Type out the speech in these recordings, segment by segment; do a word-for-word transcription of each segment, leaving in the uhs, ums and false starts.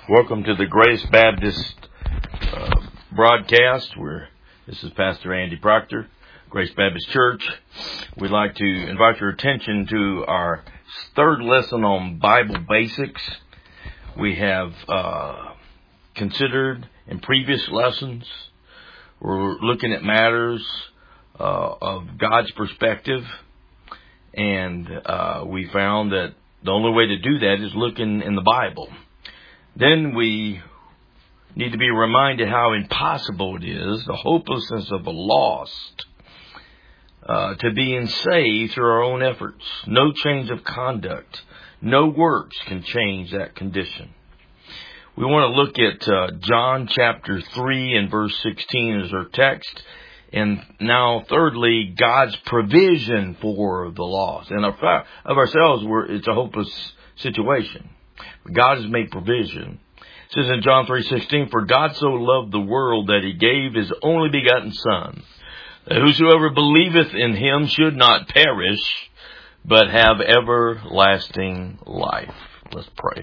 Welcome to the Grace Baptist uh, broadcast. Where this is Pastor Andy Proctor, Grace Baptist Church. We'd like to invite your attention to our third lesson on Bible basics. We have uh, considered in previous lessons, we're looking at matters uh, of God's perspective, and uh, we found that the only way to do that is looking in the Bible. Then we need to be reminded how impossible it is, the hopelessness of the lost, uh, to being saved through our own efforts. No change of conduct, no works can change that condition. We want to look at uh, John chapter three and verse sixteen as our text. And now, thirdly, God's provision for the lost. And of ourselves, we're, it's a hopeless situation. God has made provision. It says in John three sixteen, "For God so loved the world that He gave His only begotten Son, that whosoever believeth in Him should not perish, but have everlasting life." Let's pray.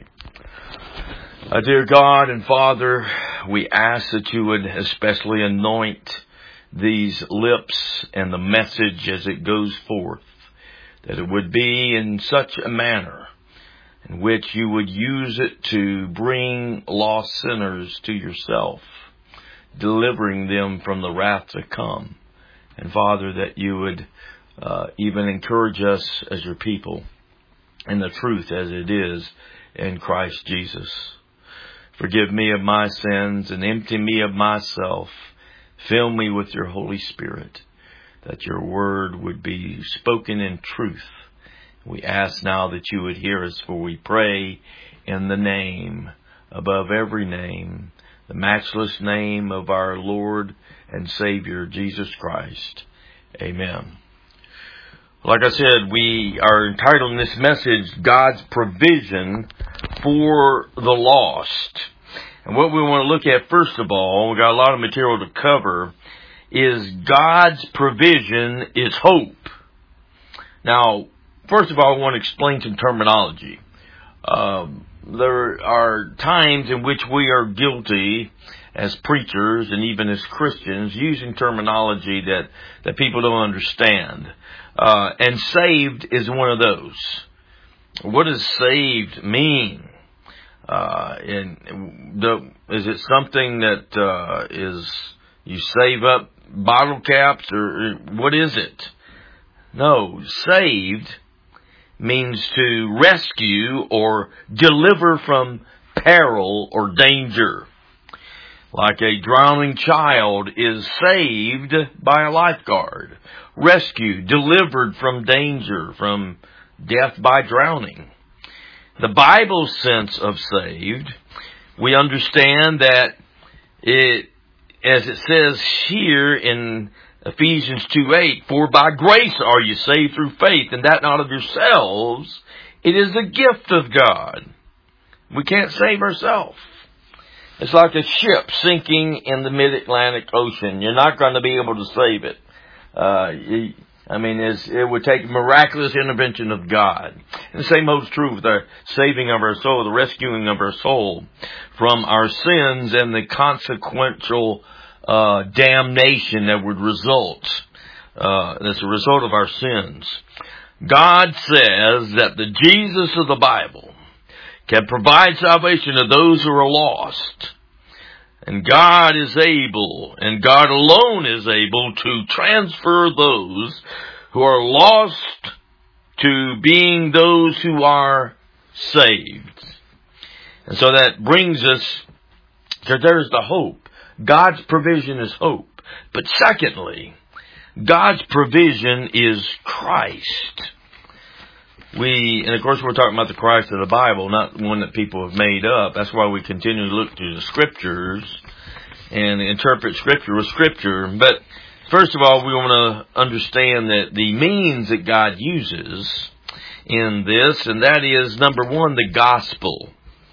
Uh, dear God and Father, we ask that You would especially anoint these lips and the message as it goes forth, that it would be in such a manner in which You would use it to bring lost sinners to Yourself, delivering them from the wrath to come. And Father, that You would uh, even encourage us as Your people in the truth as it is in Christ Jesus. Forgive me of my sins and empty me of myself. Fill me with Your Holy Spirit, that Your word would be spoken in truth. We ask now that You would hear us, for we pray in the name above every name, the matchless name of our Lord and Savior, Jesus Christ. Amen. Like I said, we are entitling this message, God's Provision for the Lost. And what we want to look at, first of all, we've got a lot of material to cover, is God's provision is hope. Now, first of all, I want to explain some terminology. Um, there are times in which we are guilty as preachers and even as Christians using terminology that, that people don't understand. Uh, and saved is one of those. What does saved mean? Uh, and the, is it something that uh, is you save up bottle caps, or what is it? No, saved means to rescue or deliver from peril or danger. Like a drowning child is saved by a lifeguard, rescued, delivered from danger, from death by drowning. The Bible's sense of saved, we understand that it, as it says here in Ephesians two eight, "For by grace are you saved through faith, and that not of yourselves. It is a gift of God." We can't save ourselves. It's like a ship sinking in the mid-Atlantic Ocean. You're not going to be able to save it. Uh, you, I mean, it's, it would take miraculous intervention of God. And the same holds true with the saving of our soul, the rescuing of our soul from our sins and the consequential uh, damnation that would result uh, as a result of our sins. God says that the Jesus of the Bible can provide salvation to those who are lost. And God is able, and God alone is able to transfer those who are lost to being those who are saved. And so that brings us to, there's the hope. God's provision is hope. But secondly, God's provision is Christ. We, and of course we're talking about the Christ of the Bible, not one that people have made up. That's why we continue to look to the Scriptures and interpret Scripture with Scripture. But first of all, we want to understand that the means that God uses in this, and that is, number one, the gospel.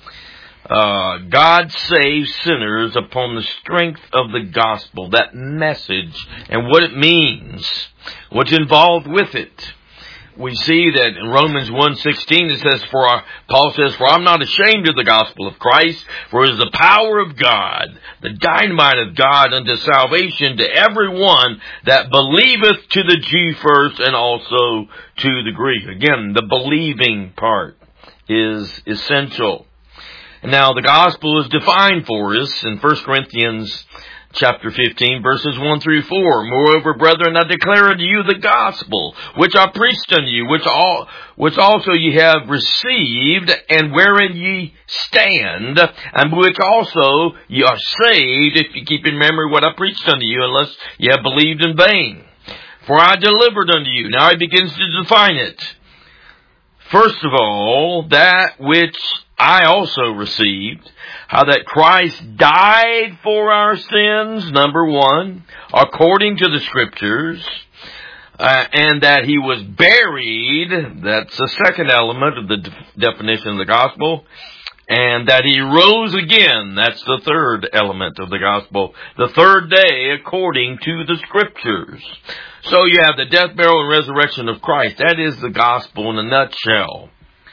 Uh, God saves sinners upon the strength of the gospel, that message and what it means, what's involved with it. we see that in Romans one sixteen it says, "For our, Paul says, for I'm not ashamed of the gospel of Christ, for it is the power of God, the dynamite of God unto salvation to everyone that believeth, to the Jew first and also to the Greek." Again, the believing part is essential. Now, the gospel is defined for us in First Corinthians chapter fifteen, verses one through four. "Moreover, brethren, I declare unto you the gospel, which I preached unto you, which all, which also ye have received, and wherein ye stand, and which also ye are saved, if ye keep in memory what I preached unto you, unless ye have believed in vain. For I delivered unto you." Now he begins to define it. "First of all, that which I also received, how that Christ died for our sins," number one, "according to the Scriptures, uh, and that he was buried," that's the second element of the de- definition of the gospel, "and that he rose again," that's the third element of the gospel, "the third day according to the Scriptures." So you have the death, burial, and resurrection of Christ. That is the gospel in a nutshell.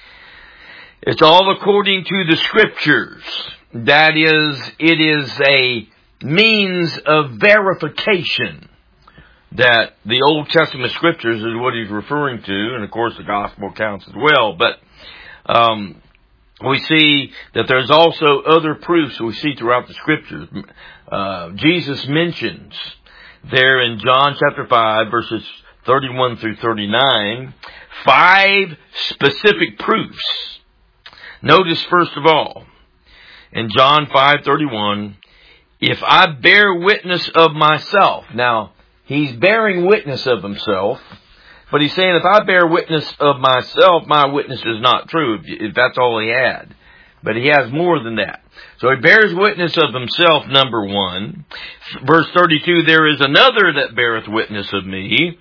It's all according to the Scriptures. That is, it is a means of verification that the Old Testament Scriptures is what he's referring to, and of course the gospel counts as well. But um, we see that there's also other proofs we see throughout the Scriptures. Uh, Jesus mentions there in John chapter five, verses thirty-one through thirty-nine, five specific proofs. Notice, first of all, in John five thirty-one, "If I bear witness of myself." Now, he's bearing witness of himself, but he's saying, if I bear witness of myself, my witness is not true, if that's all he had. But he has more than that. So he bears witness of himself, number one. Verse thirty-two, "There is another that beareth witness of me,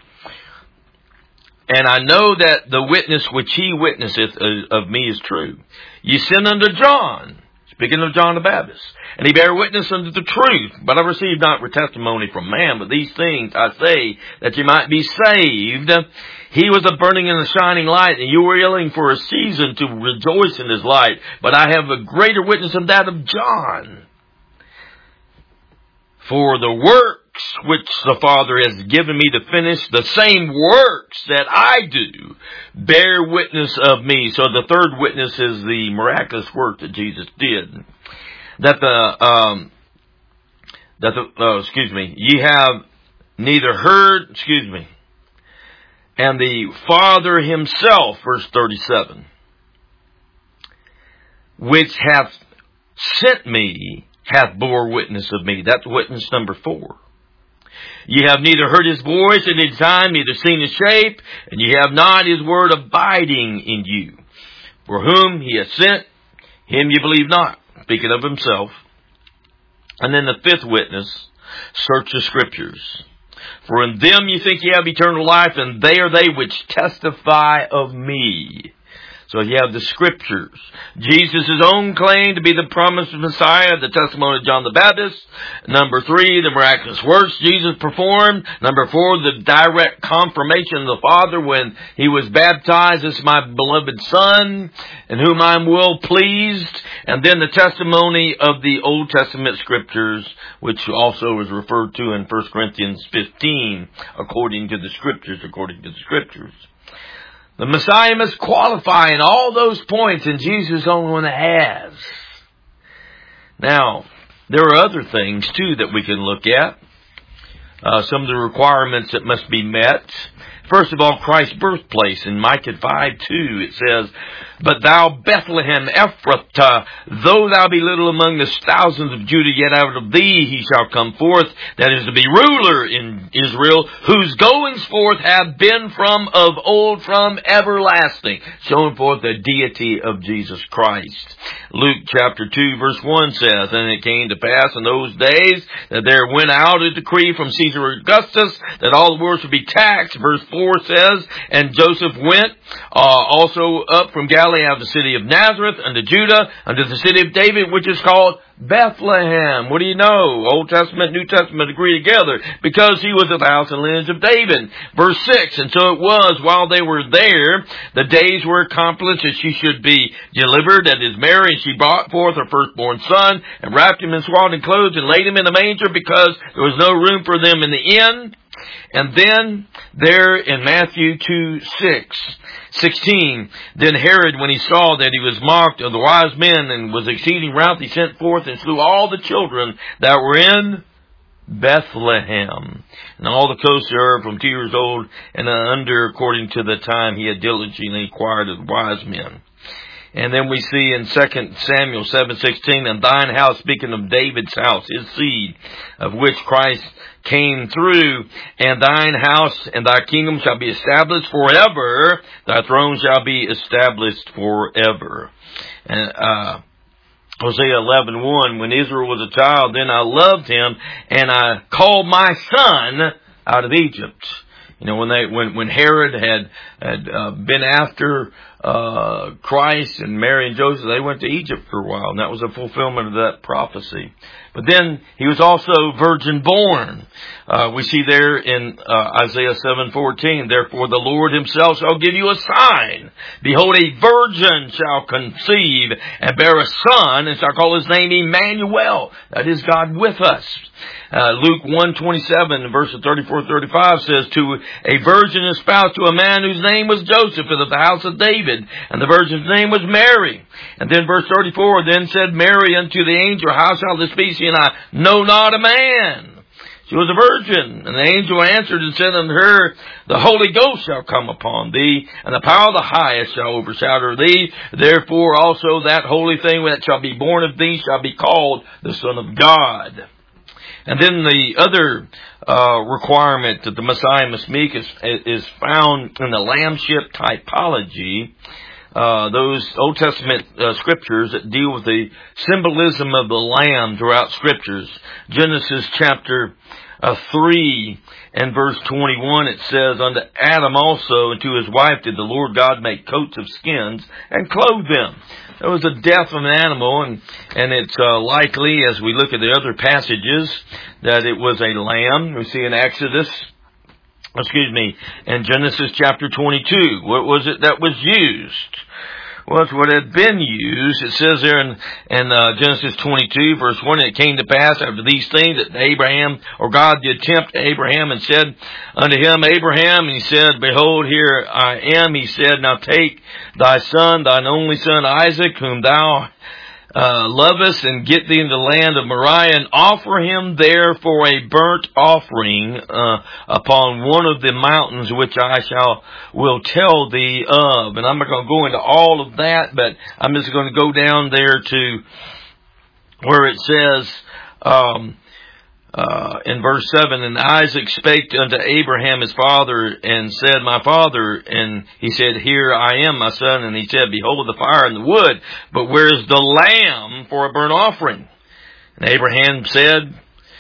and I know that the witness which he witnesseth of me is true. Ye sent unto John," speaking of John the Baptist, "and he bare witness unto the truth. But I received not testimony from man, but these things I say, that ye might be saved. He was a burning and a shining light, and you were willing for a season to rejoice in his light. But I have a greater witness than that of John. For the works which the Father has given me to finish, the same works that I do, bear witness of me." So the third witness is the miraculous work that Jesus did. That the, um, that the, oh, excuse me, "Ye have neither heard," excuse me, "and the Father himself," verse thirty-seven, "which hath sent me, hath bore witness of me." That's witness number four. "Ye have neither heard his voice at any time, neither seen his shape, and ye have not his word abiding in you. For whom he hath sent, him ye believe not," speaking of himself. And then the fifth witness, "Search the Scriptures, for in them ye think ye have eternal life, and they are they which testify of me." So you have the Scriptures. Jesus' own claim to be the promised Messiah, the testimony of John the Baptist. Number three, the miraculous works Jesus performed. Number four, the direct confirmation of the Father when he was baptized, "This is my beloved Son, in whom I am well pleased." And then the testimony of the Old Testament Scriptures, which also is referred to in First Corinthians fifteen, according to the Scriptures, according to the Scriptures. The Messiah must qualify in all those points, and Jesus only one has. Now, there are other things, too, that we can look at. Uh, some of the requirements that must be met. First of all, Christ's birthplace. In Micah five two, it says, "But thou, Bethlehem Ephrathah, though thou be little among the thousands of Judah, yet out of thee he shall come forth, that is to be ruler in Israel, whose goings forth have been from of old, from everlasting," showing forth the deity of Jesus Christ. Luke chapter two, verse one says, "And it came to pass in those days that there went out a decree from Caesar Augustus, that all the world should be taxed." Verse four, four says, and Joseph went uh, also up from Galilee out of the city of Nazareth unto Judah, unto the city of David, which is called Bethlehem. What do you know? Old Testament, New Testament agree together, because he was of the house and lineage of David. Verse six, and so it was, while they were there, the days were accomplished that she should be delivered, that is Mary, and she brought forth her firstborn son, and wrapped him in swaddling clothes, and laid him in a manger, because there was no room for them in the inn. And then, there in Matthew two, six, sixteen, then Herod, when he saw that he was mocked of the wise men, and was exceeding wroth, he sent forth and slew all the children that were in Bethlehem, and all the coasts thereof from two years old and under, according to the time he had diligently inquired of the wise men. And then we see in Second Samuel seven sixteen, and thine house, speaking of David's house, his seed, of which Christ came through, and thine house and thy kingdom shall be established forever, thy throne shall be established forever. And uh Hosea eleven one, when Israel was a child, then I loved him, and I called my son out of Egypt. You know, when they, when, when Herod had, had, uh, been after, uh, Christ and Mary and Joseph, they went to Egypt for a while, and that was a fulfillment of that prophecy. But then, he was also virgin born. Uh, we see there in, uh, Isaiah seven fourteen, therefore the Lord himself shall give you a sign. Behold, a virgin shall conceive and bear a son, and shall call his name Emmanuel. That is God with us. Uh, Luke one twenty-seven, verses thirty-four thirty-five says, to a virgin espoused to a man whose name was Joseph, of the house of David, and the virgin's name was Mary. And then verse thirty-four, then said Mary unto the angel, how shall this be, seeing I know not a man? She was a virgin. And the angel answered and said unto her, the Holy Ghost shall come upon thee, and the power of the highest shall overshadow thee. Therefore also that holy thing that shall be born of thee shall be called the Son of God. And then the other uh, requirement that the Messiah must meet is, is found in the lambship typology. Uh, those Old Testament uh, scriptures that deal with the symbolism of the lamb throughout scriptures. Genesis chapter uh, three and verse twenty-one, it says, unto Adam also and to his wife did the Lord God make coats of skins and clothe them. There was a death of an animal, and, and it's uh, likely, as we look at the other passages, that it was a lamb. We see in Exodus, excuse me, in Genesis chapter twenty-two. What was it that was used? Well, it's what had been used. It says there in, in uh, Genesis twenty-two, verse one, it came to pass after these things that Abraham, or God did tempt Abraham and said unto him, Abraham, and he said, behold, here I am. He said, now take thy son, thine only son Isaac, whom thou Uh, lovest, and get thee into the land of Moriah, and offer him there for a burnt offering uh, upon one of the mountains which I shall will tell thee of. And I'm not going to go into all of that, but I'm just going to go down there to where it says um, uh, in verse seven, and Isaac spake unto Abraham his father, and said, my father, and he said, here I am, my son. And he said, behold the fire and the wood, but where is the lamb for a burnt offering? And Abraham said,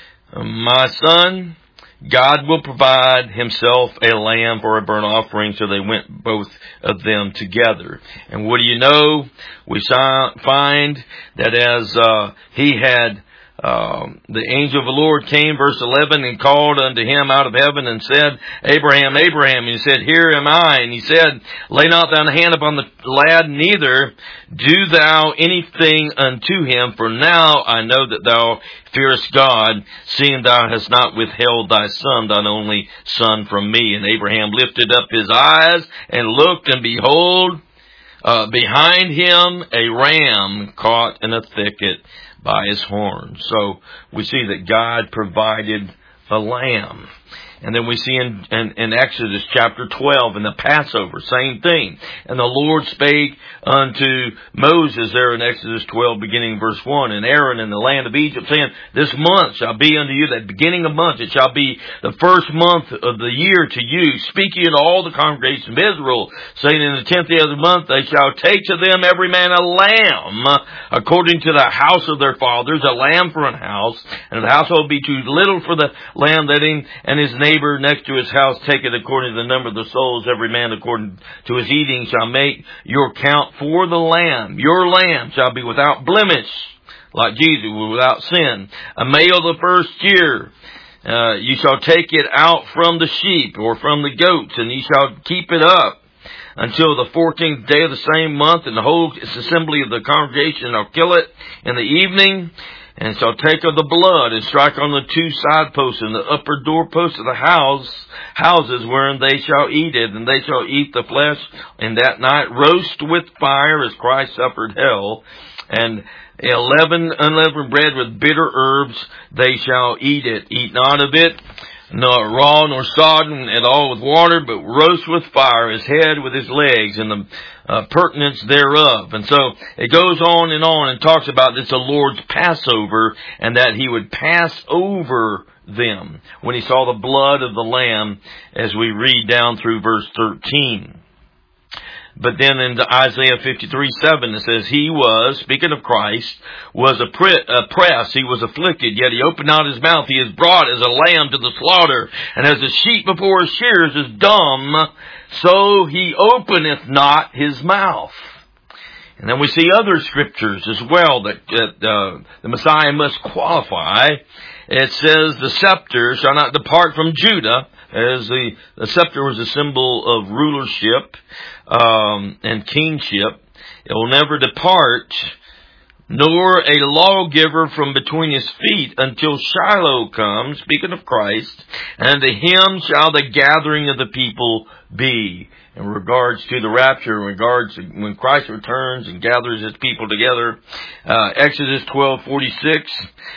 my son, God will provide himself a lamb for a burnt offering. So they went both of them together. And what do you know? We find that as uh, he had Um, the angel of the Lord came, verse eleven, and called unto him out of heaven and said, Abraham, Abraham. And he said, here am I. And he said, lay not thine hand upon the lad, neither do thou anything unto him. For now I know that thou fearest God, seeing thou hast not withheld thy son, thine only son, from me. And Abraham lifted up his eyes and looked, and behold, uh, behind him a ram caught in a thicket by his horn. So we see that God provided a lamb. And then we see in, in, in Exodus chapter twelve, in the Passover, same thing. And the Lord spake unto Moses there in Exodus twelve, beginning verse one, and Aaron in the land of Egypt, saying, this month shall be unto you, that beginning of months, it shall be the first month of the year to you. Speak ye unto all the congregation of Israel, saying, in the tenth day of the month they shall take to them every man a lamb, according to the house of their fathers, a lamb for an house. And if the household be too little for the lamb, let him and his name neighbor next to his house taketh according to the number of the souls, every man according to his eating shall make your count for the lamb. Your lamb shall be without blemish, like Jesus, without sin. A male the first year. Uh, you shall take it out from the sheep or from the goats, and ye shall keep it up until the fourteenth day of the same month, and the whole assembly of the congregation shall kill it in the evening, and shall take of the blood and strike on the two side posts and the upper door posts of the house houses wherein they shall eat it, and they shall eat the flesh in that night, roast with fire, as Christ suffered hell, and eleven unleavened bread with bitter herbs, they shall eat it. Eat not of it, nor raw nor sodden at all with water, but roast with fire, his head with his legs, and the uh, pertinence thereof. And so it goes on and on and talks about this, the Lord's Passover, and that he would pass over them when he saw the blood of the Lamb, as we read down through verse thirteen. But then in Isaiah fifty-three seven, it says, he was, speaking of Christ, was oppressed, he was afflicted, yet he opened not his mouth. He is brought as a lamb to the slaughter, and as a sheep before his shearers is dumb, so he openeth not his mouth. And then we see other scriptures as well that, that uh, the Messiah must qualify. It says, the scepter shall not depart from Judah, as the, the scepter was a symbol of rulership um, and kingship. It will never depart, nor a lawgiver from between his feet, until Shiloh comes, speaking of Christ, and to him shall the gathering of the people be. In regards to the rapture, in regards to when Christ returns and gathers his people together, uh, Exodus twelve forty-six,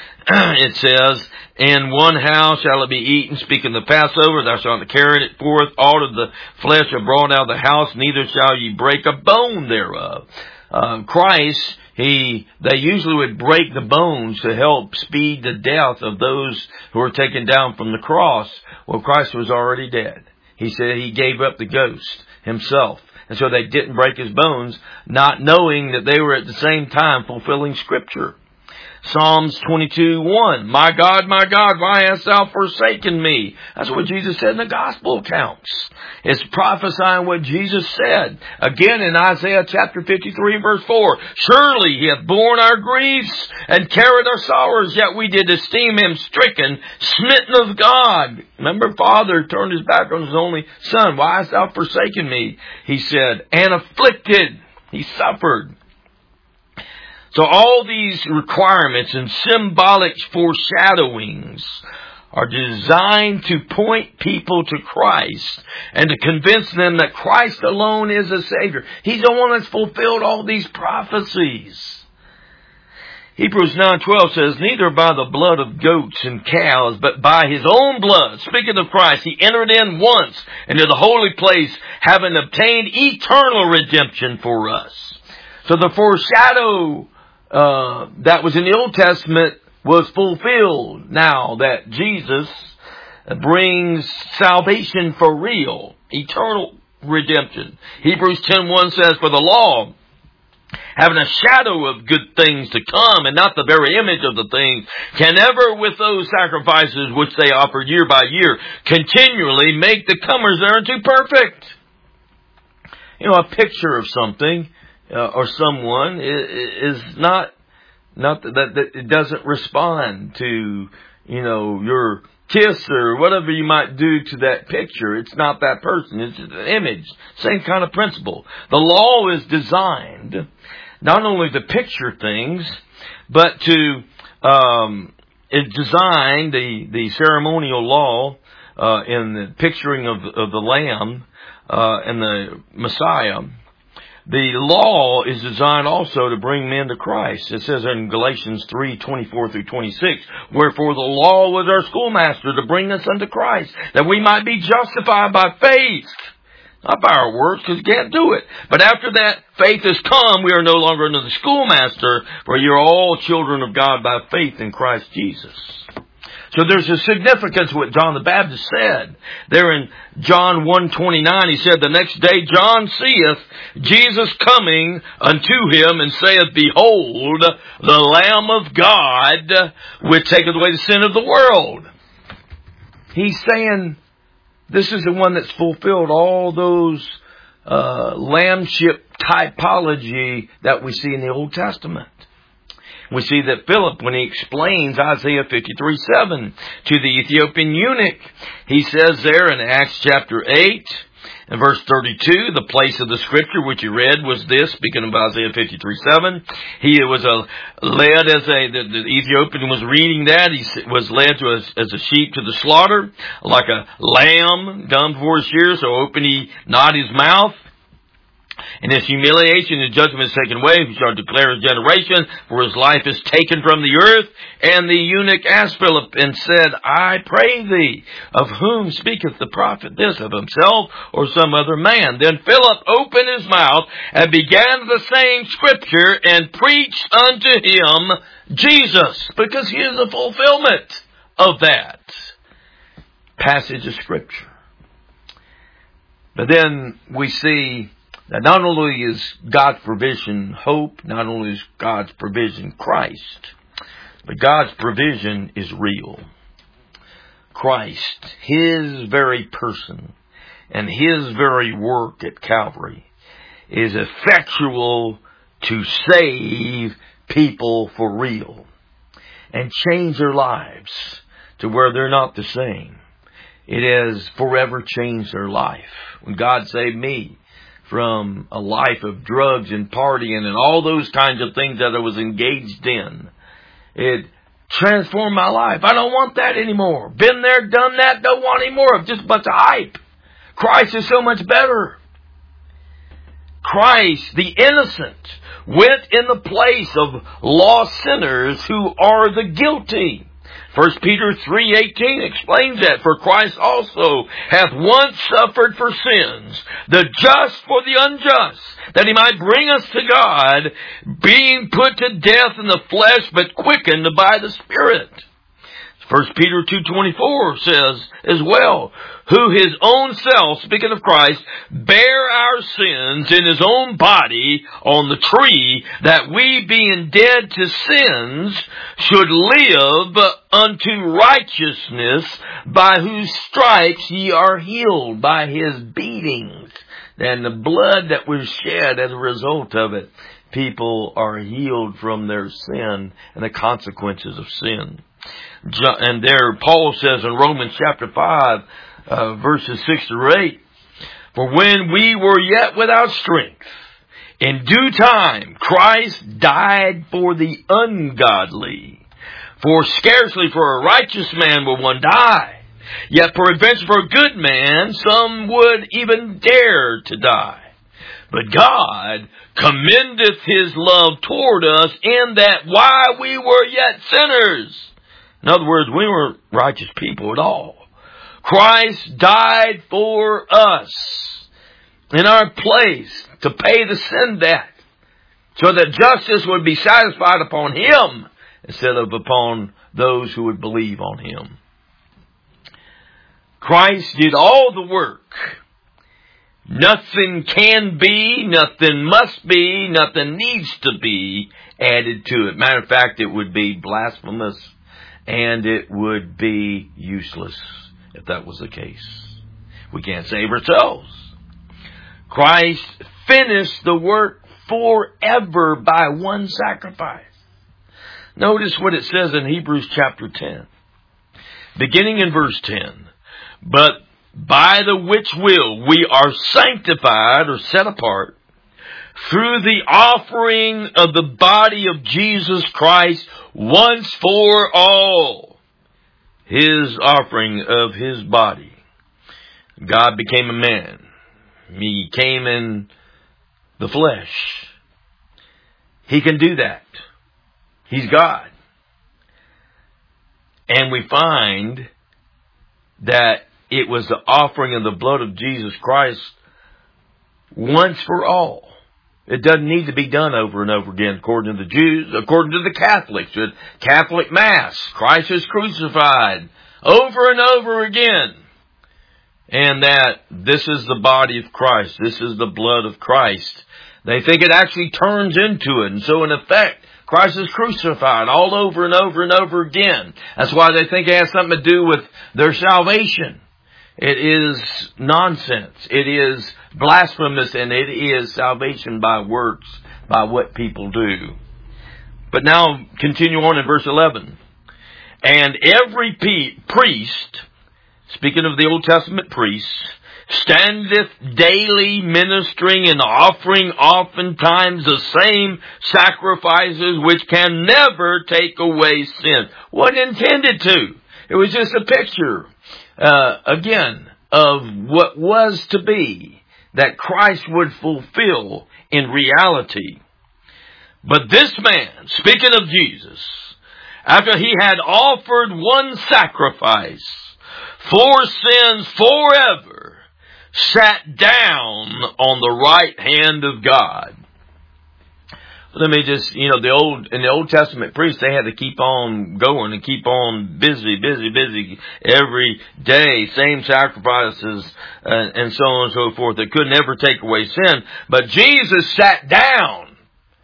it says, in one house shall it be eaten, speaking of the Passover, thou shalt not carry it forth, all of the flesh are brought out of the house, neither shall ye break a bone thereof. Uh, Christ, he, they usually would break the bones to help speed the death of those who were taken down from the cross. Well, Christ was already dead. He said he gave up the ghost himself. And so they didn't break his bones, not knowing that they were at the same time fulfilling Scripture. Psalms twenty-two one, my God, my God, why hast thou forsaken me? That's what Jesus said in the gospel accounts. It's prophesying what Jesus said. Again in Isaiah chapter fifty-three verse four, surely he hath borne our griefs and carried our sorrows, yet we did esteem him stricken, smitten of God. Remember, Father turned his back on his only son. Why hast thou forsaken me? He said, and afflicted. He suffered. So all these requirements and symbolic foreshadowings are designed to point people to Christ and to convince them that Christ alone is a Savior. He's the one that's fulfilled all these prophecies. Hebrews nine twelve says, neither by the blood of goats and cows, but by his own blood, speaking of Christ, he entered in once into the holy place, having obtained eternal redemption for us. So the foreshadow Uh, that was in the Old Testament was fulfilled now that Jesus brings salvation for real, eternal redemption. Hebrews ten one says, for the law, having a shadow of good things to come and not the very image of the things, can never with those sacrifices which they offered year by year continually make the comers thereunto perfect. You know, a picture of something Uh, or someone is not, not that, that it doesn't respond to, you know, your kiss or whatever you might do to that picture. It's not that person. It's an image. Same kind of principle. The law is designed not only to picture things, but to, um, it's designed, the, the ceremonial law, uh, in the picturing of, of the Lamb, uh, and the Messiah. The law is designed also to bring men to Christ. It says in Galatians three twenty-four through twenty-six, wherefore the law was our schoolmaster to bring us unto Christ, that we might be justified by faith. Not by our works, because you can't do it. But after that faith has come, we are no longer under the schoolmaster, for you are all children of God by faith in Christ Jesus. So there's a significance to what John the Baptist said. There in John one twenty-nine, he said, the next day John seeth Jesus coming unto him, and saith, behold, the Lamb of God, which taketh away the sin of the world. He's saying This is the one that's fulfilled all those uh, lambship typology that we see in the Old Testament. We see that Philip, when he explains Isaiah fifty-three seven to the Ethiopian eunuch, he says there in Acts chapter eight, in verse thirty-two, the place of the scripture which you read was this, speaking of Isaiah fifty-three seven. He was a, led as a, the, the Ethiopian was reading that, he was led to a, as a sheep to the slaughter, like a lamb dumb before his shears, so opened he not his mouth. In his humiliation, his judgment is taken away. He shall declare his generation, for his life is taken from the earth. And the eunuch asked Philip and said, I pray thee, of whom speaketh the prophet this, of himself or some other man? Then Philip opened his mouth and began the same scripture and preached unto him Jesus, because he is the fulfillment of that passage of scripture. But then we see that not only is God's provision hope, not only is God's provision Christ, but God's provision is real. Christ, His very person, and His very work at Calvary is effectual to save people for real and change their lives to where they're not the same. It has forever changed their life. When God saved me from a life of drugs and partying and all those kinds of things that I was engaged in, it transformed my life. I don't want that anymore. Been there, done that, don't want any more of just a bunch of hype. Christ is so much better. Christ, the innocent, went in the place of lost sinners who are the guilty. First Peter three eighteen explains that. For Christ also hath once suffered for sins, the just for the unjust, that He might bring us to God, being put to death in the flesh, but quickened by the Spirit. First Peter two twenty-four says as well, who His own self, speaking of Christ, bare our sins in His own body on the tree, that we being dead to sins should live unto righteousness, by whose stripes ye are healed, by His beatings. And the blood that was shed as a result of it, people are healed from their sin and the consequences of sin. And there Paul says in Romans chapter five, uh, verses six through eight, for when we were yet without strength, in due time Christ died for the ungodly. For scarcely for a righteous man will one die, yet peradventure for a good man some would even dare to die. But God commendeth His love toward us, in that while we were yet sinners, in other words, we weren't righteous people at all, Christ died for us in our place to pay the sin debt, so that justice would be satisfied upon Him instead of upon those who would believe on Him. Christ did all the work. Nothing can be, nothing must be, nothing needs to be added to it. Matter of fact, it would be blasphemous and it would be useless if that was the case. We can't save ourselves. Christ finished the work forever by one sacrifice. Notice what it says in Hebrews chapter ten. Beginning in verse ten. But by the which will we are sanctified or set apart through the offering of the body of Jesus Christ once for all. His offering of His body. God became a man. He came in the flesh. He can do that. He's God. And we find that it was the offering of the blood of Jesus Christ once for all. It doesn't need to be done over and over again according to the Jews, according to the Catholics. With Catholic Mass, Christ is crucified over and over again. And that this is the body of Christ. This is the blood of Christ. They think it actually turns into it. And so in effect, Christ is crucified all over and over and over again. That's why they think it has something to do with their salvation. It is nonsense. It is blasphemous, and it is salvation by works, by what people do. But now, continue on in verse eleven. And every pe- priest, speaking of the Old Testament priests, standeth daily ministering and offering oftentimes the same sacrifices which can never take away sin. What intended to? It was just a picture, uh, again, of what was to be, that Christ would fulfill in reality. But this man, speaking of Jesus, after he had offered one sacrifice for sins forever, sat down on the right hand of God. Let me just, you know, the old, in the Old Testament priests, they had to keep on going and keep on busy, busy, busy every day. Same sacrifices uh, and so on and so forth. That could never take away sin. But Jesus sat down.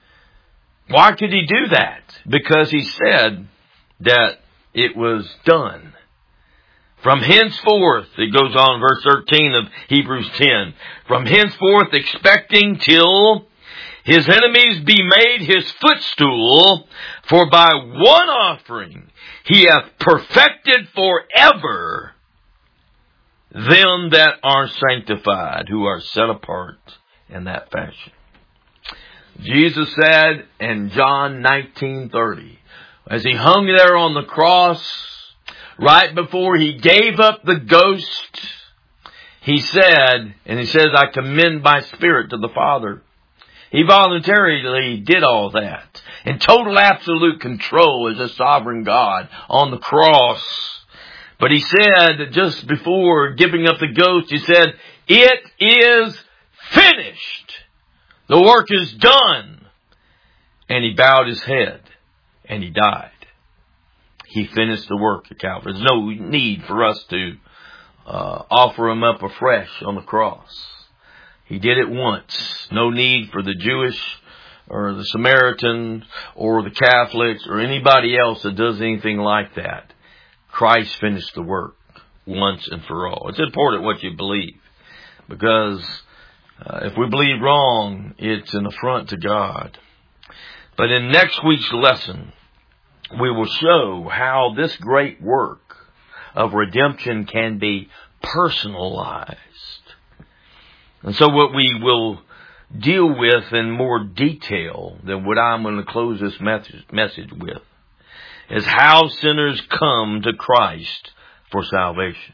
Why could he do that? Because he said that it was done. From henceforth, it goes on, verse thirteen of Hebrews ten. From henceforth, expecting till his enemies be made his footstool, for by one offering he hath perfected forever them that are sanctified, who are set apart in that fashion. Jesus said in John nineteen thirty, as he hung there on the cross, right before he gave up the ghost, he said, and he says, I commend my spirit to the Father. He voluntarily did all that. In total absolute control as a sovereign God on the cross. But he said, just before giving up the ghost, he said, it is finished. The work is done. And he bowed his head and he died. He finished the work at Calvary. There's no need for us to uh, offer him up afresh on the cross. He did it once. No need for the Jewish or the Samaritan or the Catholics or anybody else that does anything like that. Christ finished the work once and for all. It's important what you believe, because uh, if we believe wrong, it's an affront to God. But in next week's lesson, we will show how this great work of redemption can be personalized. And so what we will deal with in more detail than what I'm going to close this message with is how sinners come to Christ for salvation.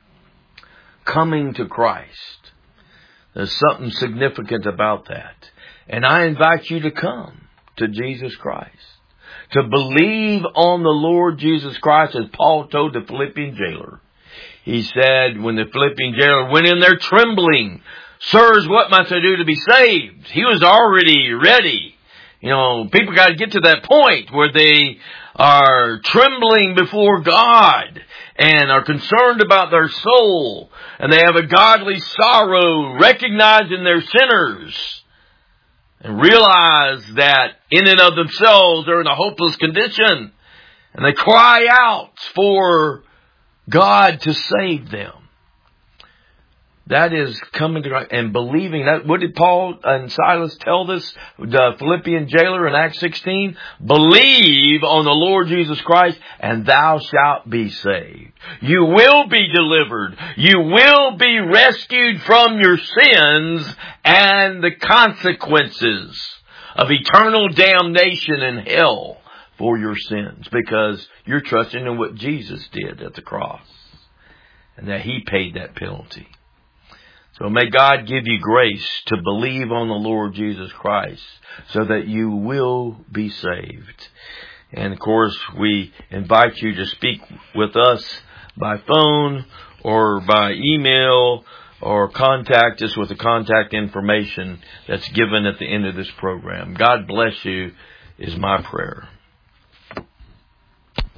Coming to Christ. There's something significant about that. And I invite you to come to Jesus Christ. To believe on the Lord Jesus Christ, as Paul told the Philippian jailer. He said, when the Philippian jailer went in there trembling, sirs, what must I do to be saved? He was already ready. You know, people got to get to that point where they are trembling before God and are concerned about their soul. And they have a godly sorrow, recognizing their sinners. And realize that in and of themselves they're in a hopeless condition. And they cry out for God to save them. That is coming to Christ and believing that. What did Paul and Silas tell this, the Philippian jailer in Acts sixteen? Believe on the Lord Jesus Christ and thou shalt be saved. You will be delivered. You will be rescued from your sins and the consequences of eternal damnation in hell for your sins, because you're trusting in what Jesus did at the cross and that He paid that penalty. So may God give you grace to believe on the Lord Jesus Christ so that you will be saved. And of course, we invite you to speak with us by phone or by email, or contact us with the contact information that's given at the end of this program. God bless you is my prayer.